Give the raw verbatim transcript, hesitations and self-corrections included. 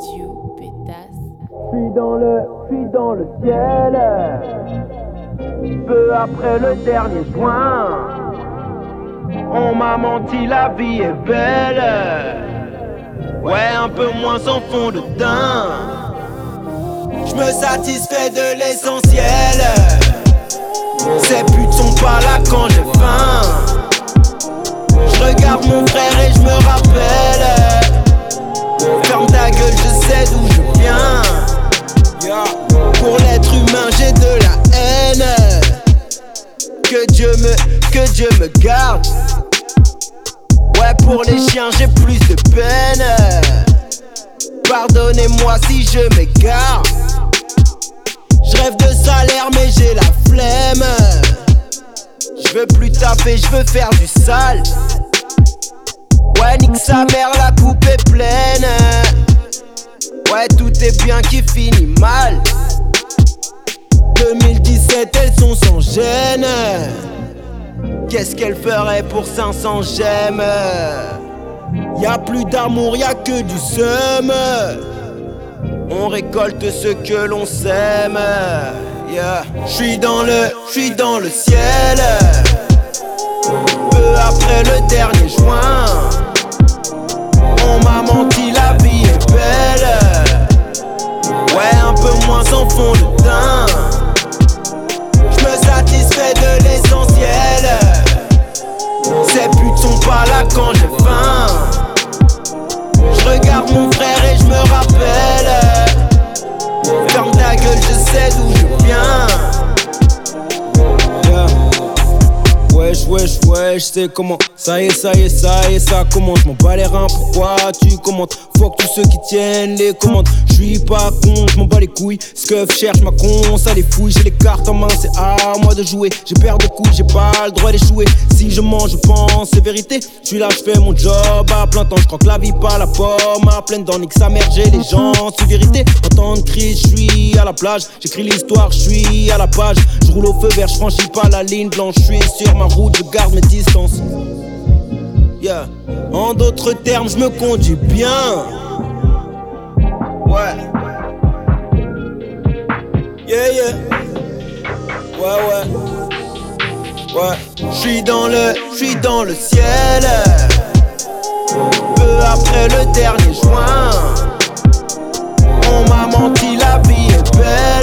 Dieu pétasse. J'suis dans le, j'suis dans le ciel. Peu après le dernier point, on m'a menti, la vie est belle. Ouais, un peu moins sans fond de teint. J'me satisfais de l'essentiel. Ces putes sont pas là quand j'ai faim. J'regarde mon frère et j'me rappelle. Ferme ta gueule, je sais d'où je viens. Pour l'être humain j'ai de la haine. Que Dieu me, que Dieu me garde. Ouais, pour les chiens j'ai plus de peine. Pardonnez-moi si je m'égare. J'rêve de salaire mais j'ai la flemme. J'veux plus taper, j'veux faire du sale. Ouais, nique sa mère, la coupe est pleine. Ouais, tout est bien qui finit mal. deux mille dix-sept, elles sont sans gêne. Qu'est-ce qu'elles feraient pour cinq cents j'aime? Y'a plus d'amour, y'a que du seum. On récolte ce que l'on sème. Yeah. J'suis dans le, j'suis dans le ciel. Peu après le dernier joint, on m'a menti, la vie est belle. Ouais, un peu moins sans fond de teint. J'me satisfais de l'essentiel. Ces putes sont pas là quand j'ai faim. J'regarde mon frère et j'me rappelle. Ferme ta gueule, je sais d'où je viens. Yeah. Wesh, wesh, wesh, c'est comment. Ça y est, ça y est, ça y est, ça commence. J'm'en bats les reins, pourquoi tu commentes? Fuck tous ceux qui tiennent les commandes. J'suis pas con, j'm'en bats les couilles. Scuff cherche ma con, ça les fouille. J'ai les cartes en main, c'est à moi de jouer. J'ai perdu de couilles, j'ai pas le droit d'échouer. Si je mens, je pense, c'est vérité. J'suis là, j'fais mon job à plein temps. J'croque la vie pas la pomme à pleine dents. Nique sa mère, j'ai les gens, c'est vérité. En temps de crise, j'suis à la plage. J'écris l'histoire, j'suis à la page. J'roule au feu vert, j'franchis pas la ligne blanche. J'suis sur ma route, je garde mes distances. Yeah. En d'autres termes, je me conduis bien. Ouais. Yeah, yeah. Ouais, ouais. Ouais. J'suis dans le, j'suis dans le ciel. Peu après le dernier joint, on m'a menti, la vie est belle.